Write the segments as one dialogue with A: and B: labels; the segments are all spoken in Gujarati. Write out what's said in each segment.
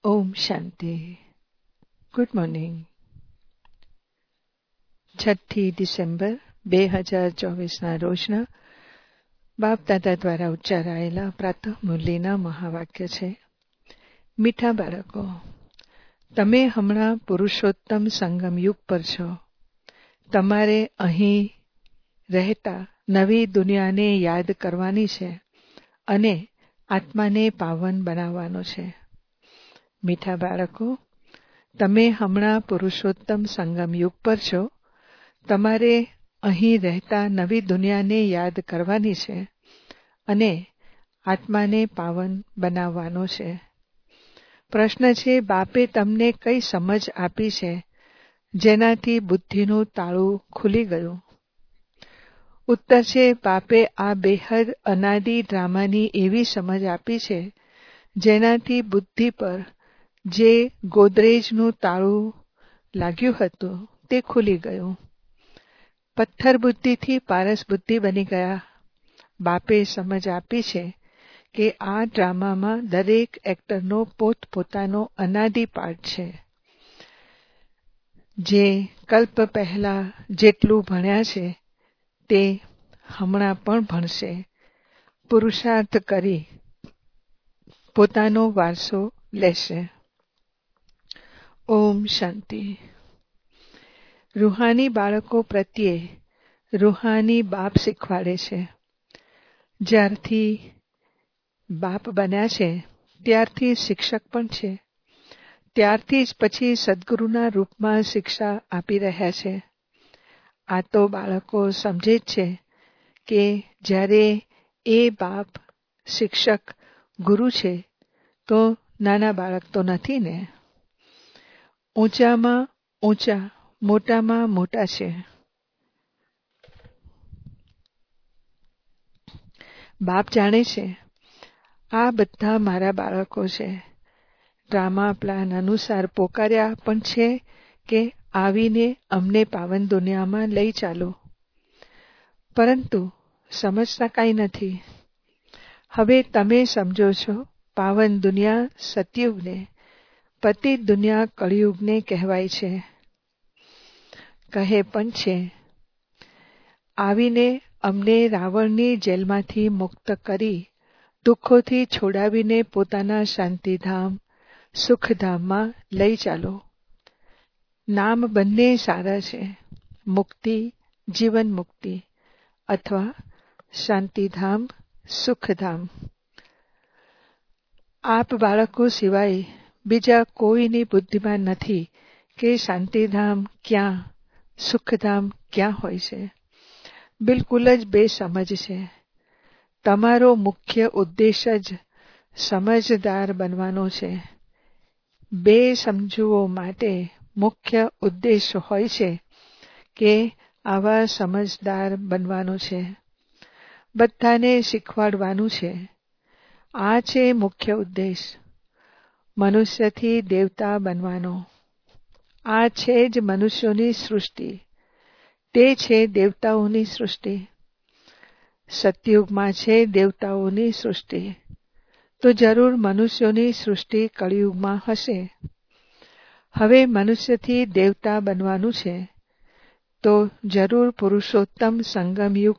A: ઓમ શાંતિ. Good morning. 6 ડિસેમ્બર 2024ના રોજના બાપ દાદા દ્વારા ઉચ્ચારાયેલા પ્રાતઃ મુરલીના મહાવાક્ય છે. મીઠા બાળકો, તમે હમણાં પુરુષોત્તમ સંગમ યુગ પર છો. તમારે અહીં રહેતા નવી દુનિયાને યાદ કરવાની છે અને આત્માને પાવન બનાવવાનો છે. મીઠા બાળકો, તમે હમણાં પુરુષોત્તમ સંગમ યુગ પર છો. તમારે અહીં રહેતા નવી દુનિયાને યાદ કરવાની છે અને આત્માને પાવન બનાવવાનો છે. પ્રશ્ન છે, બાપે તમને કઈ સમજ આપી છે જેનાથી બુદ્ધિનું તાળું ખુલી ગયું? ઉત્તર છે, બાપે આ બેહદ અનાદિ ડ્રામાની એવી સમજ આપી છે જેનાથી બુદ્ધિ પર જે ગોદરેજનું તાળું લાગ્યું હતું તે ખુલી ગયું. પથ્થર બુદ્ધિથી પારસ બુદ્ધિ બની ગયા. બાપે સમજ આપી છે કે આ ડ્રામામાં દરેક એક્ટરનો પોતપોતાનો અનાદિ પાર્ટ છે. જે કલ્પ પહેલા જેટલું ભણ્યા છે તે હમણાં પણ ભણશે. પુરુષાર્થ કરી પોતાનો વારસો લેશે. ઓમ શાંતિ. રૂહાની બાળકો પ્રત્યે રૂહાની બાપ શીખવાડે છે. જ્યારથી બાપ બન્યા છે ત્યારથી શિક્ષક પણ છે. ત્યારથી જ પછી સદગુરુના રૂપમાં શિક્ષા આપી રહ્યા છે. આ તો બાળકો સમજે જ છે કે જ્યારે એ બાપ શિક્ષક ગુરુ છે તો નાના બાળક તો નથી ને. ઊંચામાં ઊંચા, મોટામાં મોટા છે. બાપ જાણે છે આ બધા મારા બાળકો છે. ડ્રામા પ્લાન અનુસાર પોકાર્યા પણ છે કે આવીને અમને પાવન દુનિયામાં લઈ ચાલો, પરંતુ સમજતા કાંઈ નથી. હવે તમે સમજો છો પાવન દુનિયા સતયુગને, પતિત દુનિયા કળિયુગને કહેવાય છે. કહે પણ છે, આવીને અમને રાવણની જેલમાંથી મુક્ત કરી દુઃખોથી છોડાવીને પોતાના શાંતિધામ સુખધામમાં લઈ ચાલો. નામ બંને સારા છે, મુક્તિ, જીવન મુક્તિ અથવા શાંતિધામ સુખધામ. આપ બાળકો સિવાય બીજા કોઈની બુદ્ધિમાં નથી કે શાંતિધામ ક્યાં, સુખધામ ક્યાં હોય છે. બિલકુલ જ બેસમજ છે. તમારો મુખ્ય ઉદ્દેશ જ સમજદાર બનવાનો છે. બે સમજુઓ માટે મુખ્ય ઉદ્દેશ હોય છે કે આવા સમજદાર બનવાનો છે. બધાને શીખવાડવાનું છે. આ છે મુખ્ય ઉદ્દેશ. મનુષ્યથી દેવતા બનવાનો. આ છે જ મનુષ્યોની સૃષ્ટિ. તે છે દેવતાઓની સૃષ્ટિ. સતયુગમાં છે દેવતાઓની સૃષ્ટિ. તો જરૂર મનુષ્યોની સૃષ્ટિ કળિયુગમાં હશે. હવે મનુષ્યથી દેવતા બનવાનું છે તો જરૂર પુરુષોત્તમ સંગમયુગ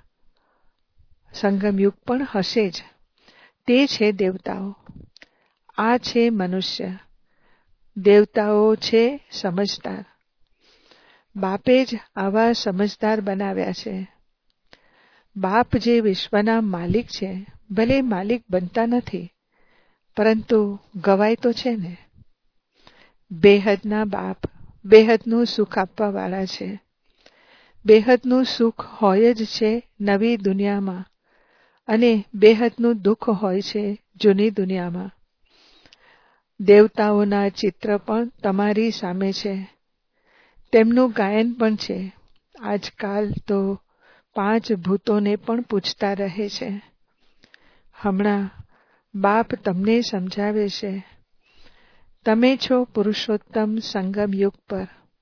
A: પણ હશે જ. તે છે દેવતાઓ. આ છે મનુષ્ય. દેવતાઓ છે સમજદાર. બાપે જ આવા સમજદાર બનાવ્યા છે. બાપ જે વિશ્વના માલિક છે, ભલે માલિક બનતા નથી પરંતુ ગવાય તો છે ને. બેહદના બાપ બેહદનું સુખ આપવા વાળા છે. બેહદનું સુખ હોય જ છે નવી દુનિયામાં અને બેહદનું દુઃખ હોય છે જૂની દુનિયામાં. દેવતાઓના ચિત્ર પણ તમારી સામે છે. તેમનું ગાયન પણ છે. આજકાલ તો 5 ભૂતોને પણ પૂછતા રહે છે. હમણાં બાપ તમને સમજાવે છે. તમે છો પુરુષોત્તમ સંગમ યુગ પર.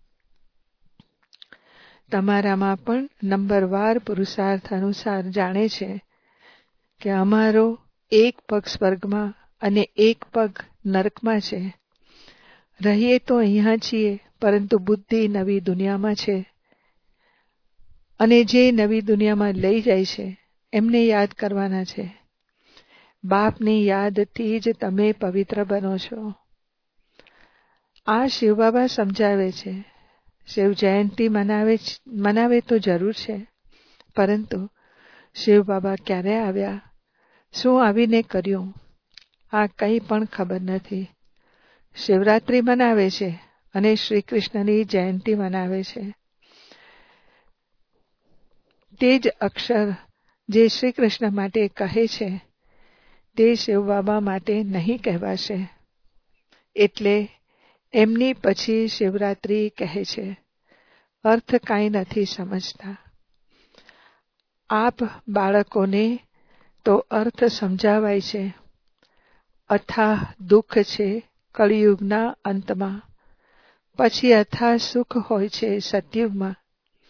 A: તમારામાં પણ નંબરવાર પુરુષાર્થ અનુસાર જાણે છે કે અમારો એક પગ સ્વર્ગમાં અને એક પગ નરકમાં છે. રહીએ તો અહીંયા છીએ, પરંતુ બુદ્ધિ નવી દુનિયામાં છે. અને જે નવી દુનિયામાં લઈ જાય છે એમને યાદ કરવાના છે. બાપની યાદથી જ તમે પવિત્ર બનો છો. આ શિવ બાબા સમજાવે છે. શિવ જયંતિ મનાવે તો જરૂર છે, પરંતુ શિવ બાબા ક્યારે આવ્યા, શું આવીને કર્યું, આ કંઈ પણ ખબર નથી. શિવરાત્રિ મનાવે છે અને શ્રી કૃષ્ણની જયંતિ મનાવે છે. તે જ અક્ષર જે શ્રી કૃષ્ણ માટે કહે છે તે શિવ બાબા માટે નહીં કહેવાશે. એટલે એમની પછી શિવરાત્રિ કહે છે. અર્થ કાંઈ નથી સમજતા. આપ બાળકોને તો અર્થ સમજાવાય છે. અથાહ દુઃખ છે કળિયુગના અંતમાં, પછી અથાહ સુખ હોય છે સતયુગમાં.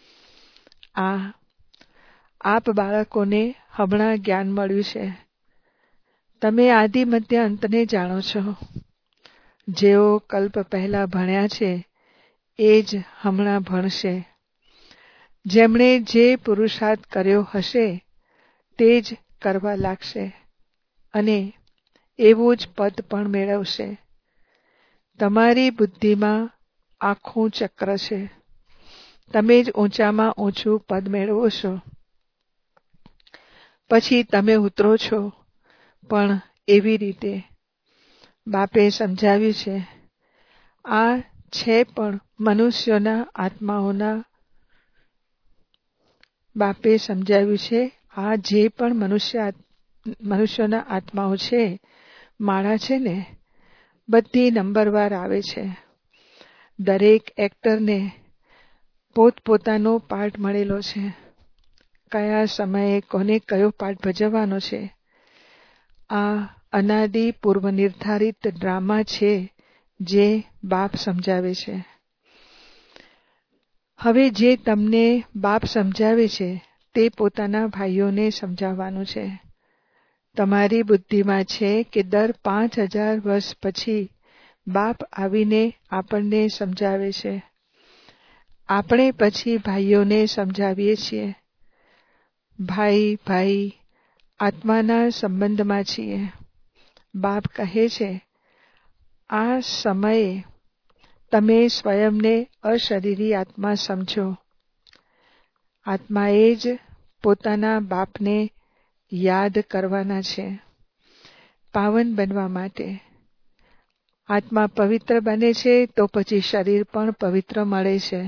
A: આપ બાળકોને હમણાં જ્ઞાન મળ્યું છે. તમે આદિ મધ્ય અંતને જાણો છો. જેઓ કલ્પ પહેલા ભણ્યા છે એ જ હમણાં ભણશે. જેમણે જે પુરુષાર્થ કર્યો હશે તે જ કરવા લાગશે અને એવું જ પદ પણ મેળવશે. તમારી બુદ્ધિમાં આખું ચક્ર છે. તમે જ ઊંચામાં ઊંચું પદ મેળવો છો. પછી તમે ઉતરો છો, પણ એવી રીતે બાપે સમજાવ્યું છે. આ છે પણ મનુષ્યોના આત્માઓના. બાપે સમજાવ્યું છે આ જે પણ મનુષ્યોના આત્માઓ છે, માળા છે ને, બધી નંબરવાર આવે છે. દરેક એક્ટરને પોતપોતાનો પાર્ટ મળેલો છે. કયા સમયે કોને કયો પાર્ટ ભજવવાનો છે, આ અનાદિ પૂર્વ નિર્ધારિત ડ્રામા છે જે બાપ સમજાવે છે. હવે જે તમને બાપ સમજાવે છે તે પોતાના ભાઈઓને સમજાવવાનું છે. તમારી બુદ્ધિમાં છે કે દર 5000 વર્ષ પછી બાપ આવીને આપણને સમજાવે છે. આપણે પછી ભાઈઓને સમજાવીએ છીએ. ભાઈ આત્માના સંબંધમાં છીએ. બાપ કહે છે આ સમયે તમે સ્વયંને અશરીરી આત્મા સમજો. આત્માએ જ પોતાના બાપને યાદ કરવાના છે પાવન બનવા માટે. આત્મા પવિત્ર બને છે તો પછી શરીર પણ પવિત્ર મળે છે.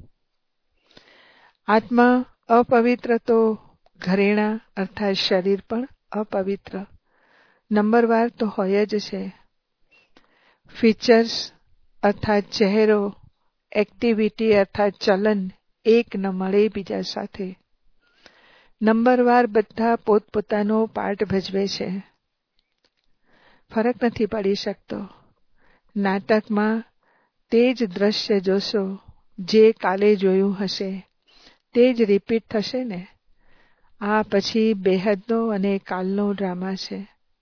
A: આત્મા અપવિત્ર તો ઘરેણા અર્થાત શરીર પણ અપવિત્ર નંબરવાર તો હોય જ છે. ફીચર્સ અર્થાત ચહેરો, એક્ટિવિટી અર્થાત ચલન એક ન મળે બીજા સાથે. નંબરવાર બધા પોતપોતાનો પાર્ટ ભજવે છે. ફરક નથી પડી શકતો. નાટકમાં તે જ દ્રશ્ય જોશો જે કાલે જોયું હશે તે જ રિપીટ થશે ને. આ પછી બેહદનો અને કાલનો ડ્રામા છે.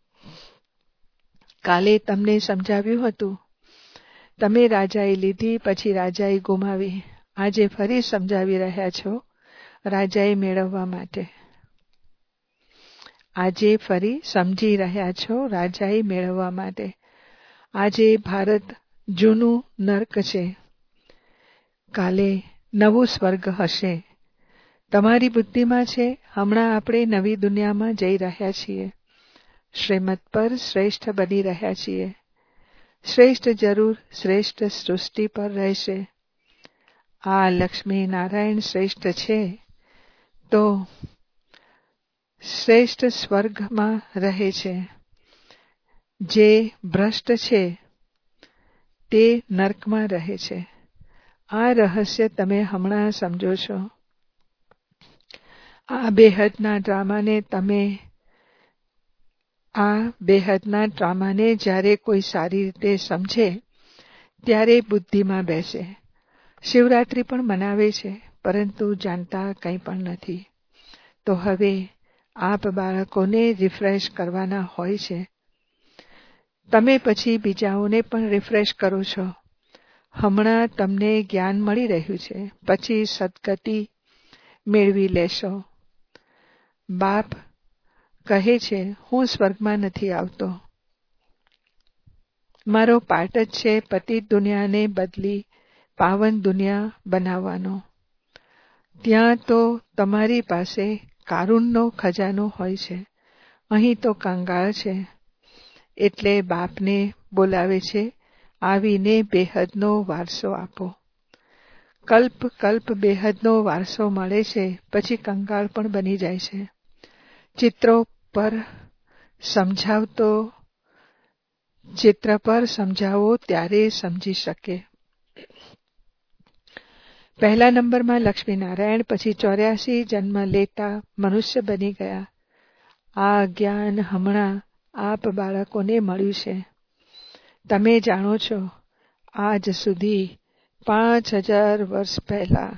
A: કાલે તમને સમજાવ્યું હતું. તમે રાજાએ લીધી, પછી રાજાએ ગુમાવી. આજે ફરી સમજાવી રહ્યા છો રાજાએ મેળવવા માટે. આજે ફરી સમજી રહ્યા છો રાજાએ મેળવવા માટે. આજે ભારત જૂનું નર્ક છે. કાલે નવું સ્વર્ગ હશે. તમારી બુદ્ધિમાં છે હમણાં આપણે નવી દુનિયામાં જઈ રહ્યા છીએ. શ્રીમત પર શ્રેષ્ઠ બની રહ્યા છીએ. શ્રેષ્ઠ જરૂર શ્રેષ્ઠ સૃષ્ટિ પર રહેશે. આ લક્ષ્મી નારાયણ શ્રેષ્ઠ છે તો શ્રેષ્ઠ સ્વર્ગમાં રહે છે. જે ભ્રષ્ટ છે તે નર્કમાં રહે છે. આ રહસ્ય તમે હમણાં સમજો છો. આ બેહદના ડ્રામાને જ્યારે કોઈ સારી રીતે સમજે ત્યારે બુદ્ધિમાં બેસે. શિવરાત્રિ પણ મનાવે છે, પરંતુ જાણતા કંઈ પણ નથી. તો હવે આપ બાળકોને રિફ્રેશ કરવાના હોય છે. તમે પછી બીજાઓને પણ રિફ્રેશ કરો છો. હમણાં તમને જ્ઞાન મળી રહ્યું છે, પછી સદગતિ મેળવી લેશો. બાપ કહે છે, હું સ્વર્ગમાં નથી આવતો. મારો પાઠ જ છે પતિત દુનિયાને બદલી પાવન દુનિયા બનાવવાનો. ત્યાં તો તમારી પાસે કારુણનો ખજાનો હોય છે, અહીં તો કંગાળ છે. એટલે બાપને બોલાવે છે, આવીને બેહદનો વારસો આપો. કલ્પ કલ્પ બેહદનો વારસો મળે છે, પછી કંગાળ પણ બની જાય છે. ચિત્ર પર સમજાવો ત્યારે સમજી શકે. પહેલા નંબરમાં લક્ષ્મીનારાયણ, પછી 84 જન્મ લેતા મનુષ્ય બની ગયા. આ જ્ઞાન હમણાં આપ બાળકોને મળ્યું છે. તમે જાણો છો, આજ સુધી 5000 વર્ષ પહેલા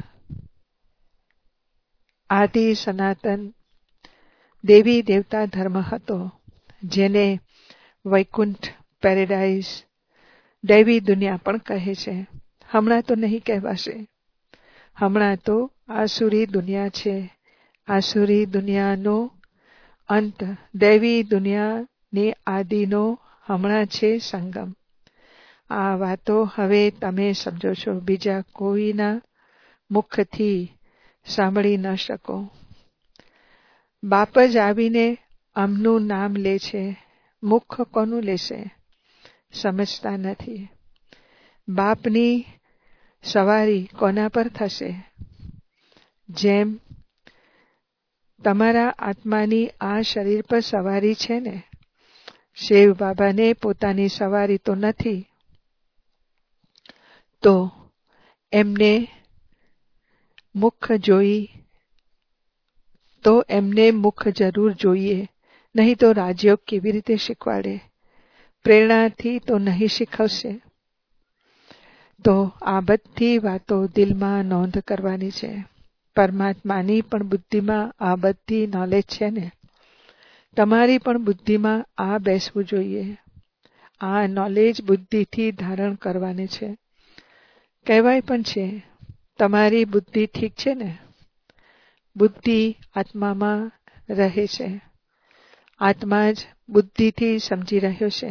A: આદિ સનાતન દેવી દેવતા ધર્મ હતો, જેને વૈકુંઠ, પેરેડાઇઝ, દૈવી દુનિયા પણ કહે છે. હમણાં તો નહીં કહેવાશે. હમણાં તો આસુરી દુનિયા છે. આસુરી દુનિયાનો અંત દૈવી દુનિયાની આદિનો હમણાં છે સંગમ. આ વાતો હવે તમે સમજો છો, બીજા કોઈના મુખથી સાંભળી ન શકો. બાપ જ આવીને આમનું નામ લે છે. મુખ કોનું લેશે? સમજતા નથી. બાપની સવારી કોના પર થશે? જેમ તમારા આત્માની આ શરીર પર સવારી છે ને, શિવ બાબાને પોતાની સવારી તો નથી, તો એમને મુખ જરૂર જોઈએ, નહીં તો રાજયોગ કેવી રીતે શીખવાડે? પ્રેરણાથી તો નહીં શીખવશે. તો આ બધી વાતો દિલમાં નોંધ કરવાની છે. પરમાત્માની પણ બુદ્ધિમાં આ બધી નોલેજ છે ને, તમારી પણ બુદ્ધિમાં આ બેસવું જોઈએ. આ નોલેજ બુદ્ધિથી ધારણ કરવાની છે. કહેવાય પણ છે, તમારી બુદ્ધિ ઠીક છે ને? બુદ્ધિ આત્મામાં રહે છે. આત્મા જ બુદ્ધિથી સમજી રહ્યો છે.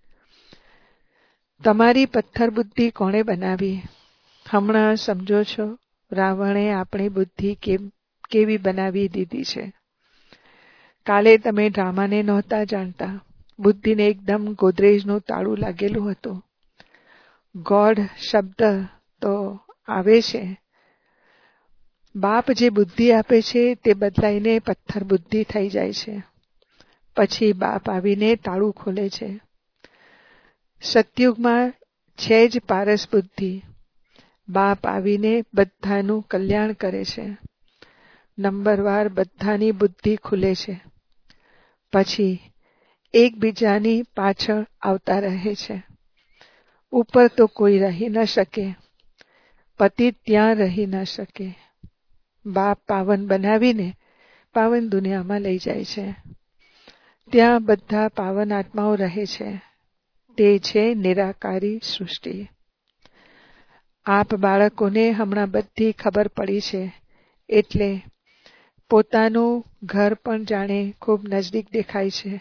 A: તમારી પથ્થર બુદ્ધિ કોણે બનાવી? હમણાં સમજો છો, રાવણે આપણી બુદ્ધિ કેવી બનાવી દીધી છે. કાલે તમે ડ્રામાને નહોતા જાણતા. બુદ્ધિને એકદમ ગોદરેજનું તાળું લાગેલું હતું. ગોડ શબ્દ તો આવે છે. બાપ જે બુદ્ધિ આપે છે તે બદલાઈને પથ્થર બુદ્ધિ થઈ જાય છે. પછી બાપ આવીને તાળું ખોલે છે. સતયુગમાં છે જ પારસ બુદ્ધિ. બાપ આવીને બધાનું કલ્યાણ કરે છે. નંબરવાર બધાની બુદ્ધિ ખુલે છે. પછી એકબીજાની પાછળ આવતા રહે છે. ઉપર તો કોઈ રહી ન શકે. પતિત ત્યાં રહી ન શકે. બાપ પાવન બનાવીને પાવન દુનિયામાં લઈ જાય છે. ત્યાં બધા પાવન આત્માઓ રહે છે. તે છે નિરાકારી સૃષ્ટિ. આપ બાળકોને હમણાં બધી ખબર પડી છે. એટલે પોતાનું ઘર પણ જાણે ખૂબ નજદીક દેખાય છે.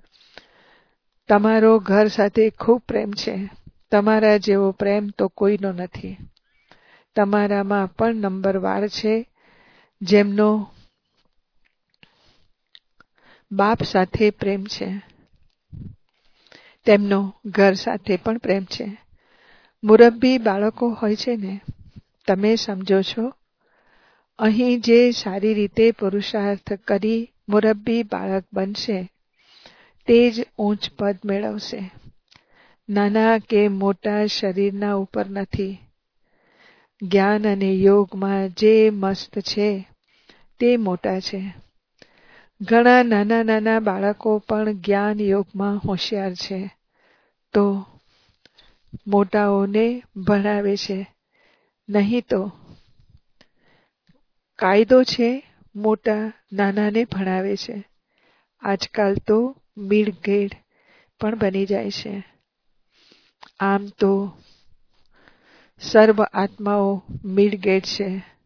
A: તમારો ઘર સાથે ખૂબ પ્રેમ છે. તમારા જેવો પ્રેમ તો કોઈનો નથી. તમારામાં પણ નંબરવાર છે, જેમનો બાપ સાથે પ્રેમ છે. તેમનો ઘર સાથે પણ પ્રેમ છે. મુરબ્બી બાળકો હોય છે ને, તમે સમજો છો. અહીં જે સારી રીતે પુરુષાર્થ કરી મુરબ્બી બાળક બનશે, તે જ ઊંચ પદ મેળવશે. નાના કે મોટા શરીરના ઉપર નથી. જ્ઞાન અને યોગમાં જે મસ્ત છે તે મોટા છે. ઘણા નાના નાના બાળકો પણ જ્ઞાન યોગમાં હોશિયાર છે, તો મોટાઓને ભણાવે છે. નહીં તો કાયદો છે, મોટા નાનાને ભણાવે છે. આજકાલ તો મીણઘેર પણ બની જાય છે. આમ તો સર્વ આત્માઓ મિડગેટ છે,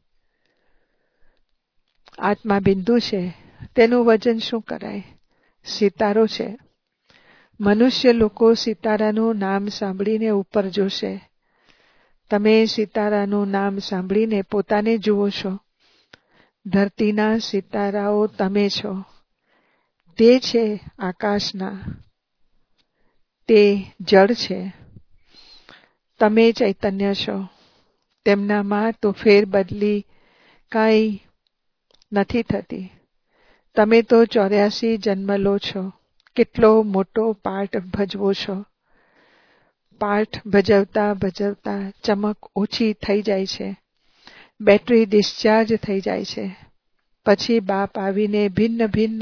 A: આત્મા બિંદુ છે. તેનું વજન શું કરાય? સિતારો છે. મનુષ્ય લોકો સિતારાનું નામ સાંભળીને ઉપર જોશે. તમે સિતારાનું નામ સાંભળીને પોતાને જુઓ છો. ધરતીના સિતારાઓ તમે છો. તે છે આકાશના, તે જળ છે. તમે ચૈતન્ય છો. તેમનામાં તો ફેરબદલી કાંઈ નથી થતી. તમે તો 84 જન્મ લો છો. કેટલો મોટો પાઠ ભજવો છો. પાઠ ભજવતા ભજવતા ચમક ઓછી થઈ જાય છે. બેટરી ડિસ્ચાર્જ થઈ જાય છે. પછી બાપ આવીને ભિન્ન ભિન્ન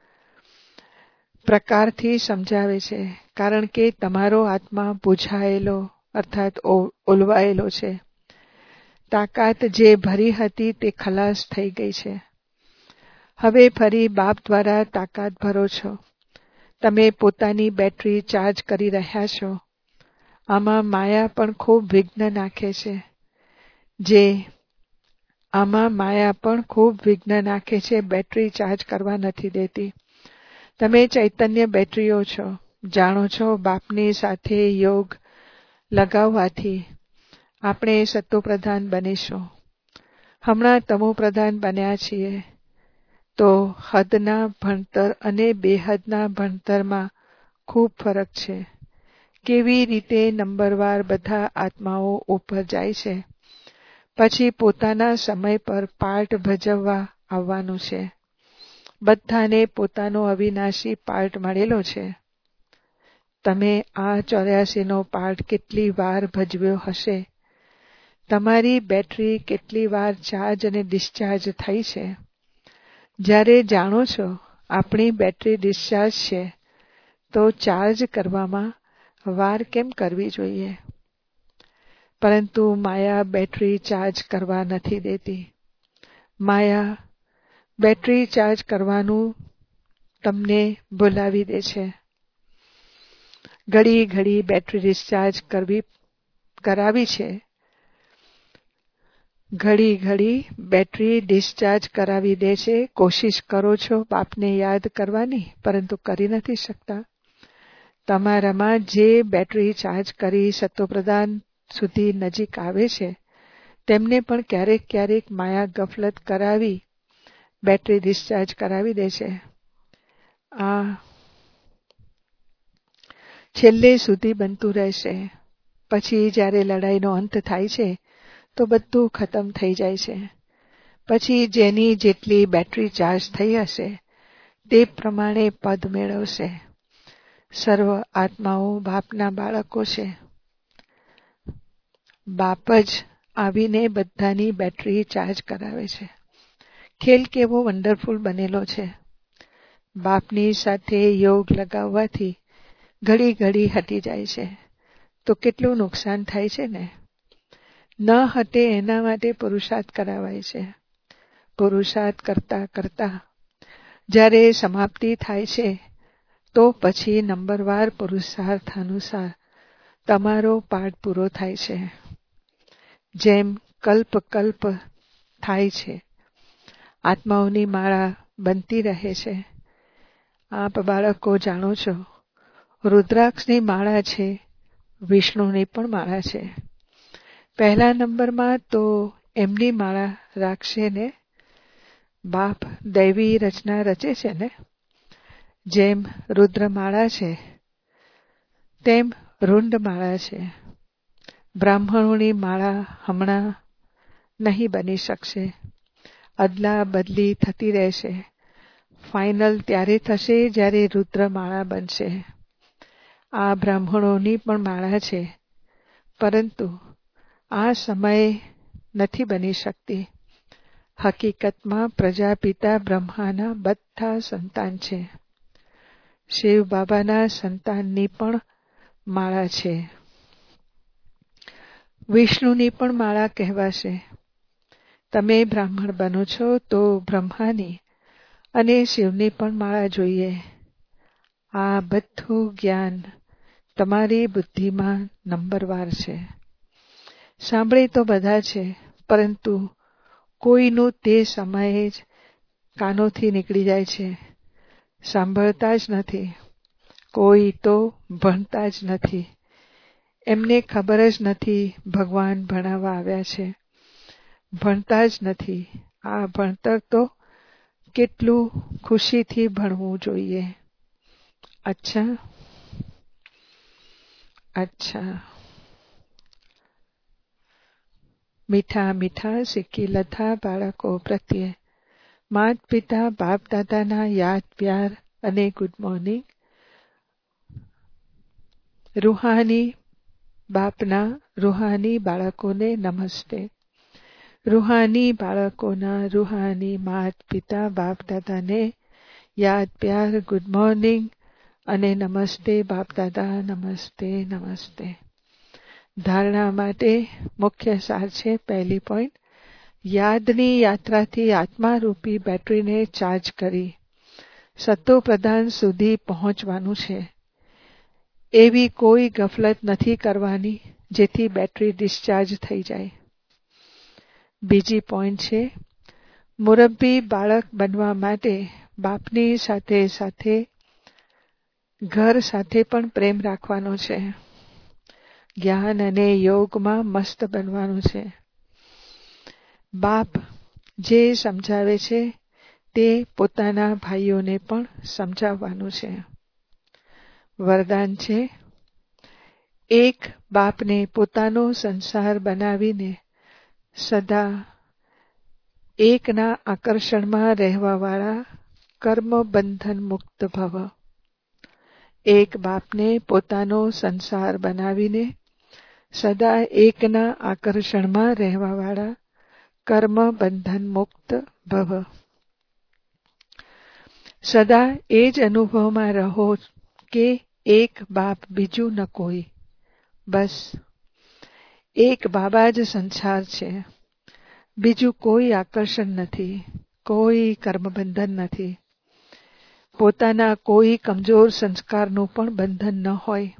A: પ્રકારથી સમજાવે છે. કારણ કે તમારો આત્મા બુઝાયેલો અર્થાત ઓલવાયેલો છે. તાકાત જે ભરી હતી તે ખલાસ થઈ ગઈ છે. હવે ફરી બાપ દ્વારા તાકાત ભરો છો. તમે પોતાની બેટરી ચાર્જ કરી રહ્યા છો. આમાં માયા પણ ખૂબ વિઘ્ન નાખે છે. બેટરી ચાર્જ કરવા નથી દેતી. તમે ચૈતન્ય બેટરીઓ છો. જાણો છો બાપની સાથે યોગ લગાવવાથી આપણે સત્વપ્રધાન બનીશું. હમણાં તમોપ્રધાન બન્યા છીએ. તો હદના ભણતર અને બેહદના ભણતરમાં ખૂબ ફરક છે. કેવી રીતે નંબરવાર બધા આત્માઓ ઉપર જાય છે. પછી પોતાના સમય પર પાર્ટ ભજવવા આવવાનું છે. બધાને પોતાનો અવિનાશી પાર્ટ મળેલો છે. તમે આ 84નો પાર્ટ કેટલી વાર ભજવ્યો હશે? તમારી બેટરી કેટલી વાર ચાર્જ અને ડિસ્ચાર્જ થઈ છે? જ્યારે જાણો છો આપણી બેટરી ડિસ્ચાર્જ છે, તો ચાર્જ કરવામાં વાર કેમ કરવી જોઈએ? પરંતુ માયા બેટરી ચાર્જ કરવા નથી દેતી. માયા બેટરી ચાર્જ કરવાનું તમને ભૂલાવી દે છે. ઘડી ઘડી બેટરી ડિસ્ચાર્જ કરાવી છે. ઘડી ઘડી બેટરી ડિસ્ચાર્જ કરાવી દે છે. કોશિશ કરો છો બાપને યાદ કરવાની, પરંતુ કરી નથી શકતા. તમારામાં જે બેટરી ચાર્જ કરી સત્વપ્રધાન સુધી નજીક આવે છે, તેમને પણ ક્યારેક ક્યારેક માયા ગફલત કરાવી બેટરી ડિસ્ચાર્જ કરાવી દે છે. આ છેલ્લે સુધી બનતું રહેશે. પછી જ્યારે લડાઈનો અંત થાય છે, તો બધું ખતમ થઈ જાય છે. પછી જેની જેટલી બેટરી ચાર્જ થઈ હશે તે પ્રમાણે પદ મેળવશે. સર્વ આત્માઓ બાપના બાળકો છે. બાપ જ આવીને બધાની બેટરી ચાર્જ કરાવે છે. ખેલ કેવો વન્ડરફુલ બનેલો છે. બાપની સાથે યોગ લગાવવાથી ઘડી ઘડી હટી જાય છે. તો કેટલું નુકસાન થાય છે ને? ન હટે એના માટે પુરુષાર્થ કરાવાય છે. પુરુષાર્થ કરતા કરતા જ્યારે સમાપ્તિ થાય છે, તો પછી નંબરવાર પુરુષાર્થ અનુસાર તમારો પાઠ પૂરો થાય છે. જેમ કલ્પ કલ્પ થાય છે, આત્માઓની માળા બનતી રહે છે. આપ બાળકો જાણો છો, રુદ્રાક્ષની માળા છે, વિષ્ણુની પણ માળા છે. પહેલા નંબરમાં તો એમની માળા રાખશે ને. બાપ દૈવી રચના રચે છે ને. જેમ રુદ્રમાળા છે, તેમ રુંડ માળા છે. બ્રાહ્મણોની માળા હમણાં નહીં બની શકશે. અદલા બદલી થતી રહેશે. ફાઇનલ ત્યારે થશે જ્યારે રુદ્રમાળા બનશે. આ બ્રાહ્મણોની પણ માળા છે, પરંતુ આ સમયે નથી બની શકતી. હકીકતમાં પ્રજાપિતા બ્રહ્માના બધા સંતાન છે. શિવ બાબાના સંતાનની પણ માળા છે. વિષ્ણુની પણ માળા કહેવાશે. તમે બ્રાહ્મણ બનો છો તો બ્રહ્માની અને શિવની પણ માળા જોઈએ. આ બધું જ્ઞાન તમારી બુદ્ધિમાં નંબરવાર છે. સાંભળી તો બધા છે, પરંતુ કોઈનું તે સમયે જ કાનોથી નીકળી જાય છે. સાંભળતા જ નથી. કોઈ તો ભણતા જ નથી. એમને ખબર જ નથી ભગવાન ભણાવવા આવ્યા છે. ભણતા જ નથી. આ ભણતર તો કેટલું ખુશીથી ભણવું જોઈએ. અચ્છા. મીઠા મીઠા સિક્કીલતા બાળકો પ્રત્યે માત પિતા બાપ દાદાના યાદ પ્યાર અને ગુડ મોર્નિંગ. રૂહાની બાપના રૂહાની બાળકોને નમસ્તે. રૂહાની બાળકોના રૂહાની માત પિતા બાપ દાદાને યાદ પ્યાર ગુડ મોર્નિંગ અને નમસ્તે બાપ દાદા. નમસ્તે. ધારણા માટે મુખ્ય સાર છે. પહેલી પોઈન્ટ, યાદની યાત્રાથી આત્મારૂપી બેટરીને ચાર્જ કરી સત્તો પ્રધાન સુધી પહોંચવાનું છે. એવી કોઈ ગફલત નથી કરવાની જેથી બેટરી ડિસ્ચાર્જ થઈ જાય. બીજી પોઈન્ટ છે, મુરબ્બી બાળક બનવા માટે બાપની સાથે સાથે ઘર સાથે પણ પ્રેમ રાખવાનો છે. જ્ઞાન અને યોગમાં મસ્ત બનવાનું છે. બાપ જે સમજાવે છે તે પોતાના ભાઈઓને પણ સમજાવવાનું છે. વરદાન છે, એક બાપને પોતાનો સંસાર બનાવીને સદા એકના આકર્ષણમાં રહેવાવાળા કર્મ બંધન મુક્ત ભવ. એક બાપને પોતાનો સંસાર બનાવીને સદા એકના આકર્ષણમાં રહેવાવાળા કર્મ બંધન મુક્ત ભવ. સદા એ જ અનુભવમાં રહો કે એક બાપ બીજું ન કોઈ. બસ એક બાબા જ સંસાર છે. બીજું કોઈ આકર્ષણ નથી, કોઈ કર્મબંધન નથી. પોતાના કોઈ કમજોર સંસ્કારનું પણ બંધન ન હોય.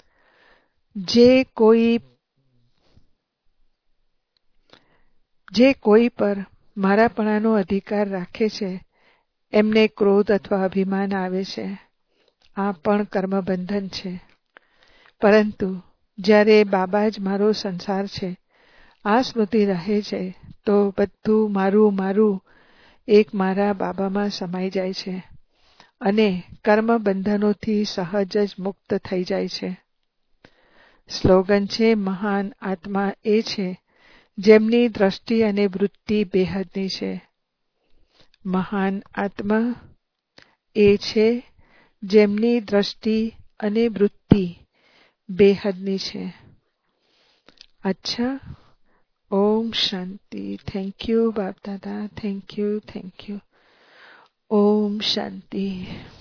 A: જે કોઈ પર મારાપણાનો અધિકાર રાખે છે એમને ક્રોધ અથવા અભિમાન આવે છે. આ પણ કર્મબંધન છે. પરંતુ જ્યારે બાબા જ મારો સંસાર છે, આ સ્મૃતિ રહે છે, તો બધું મારું એક મારા બાબામાં સમાઈ જાય છે અને કર્મબંધનોથી સહજ જ મુક્ત થઈ જાય છે. સ્લોગન છે, મહાન આત્મા એ છે જેમની દ્રષ્ટિ અને વૃત્તિ બેહદની છે. મહાન આત્મા એ છે જેમની દ્રષ્ટિ અને વૃત્તિ બેહદની છે. અચ્છા. ઓમ શાંતિ. થેન્ક યુ બાપ દાદા. Thank you. ઓમ શાંતિ.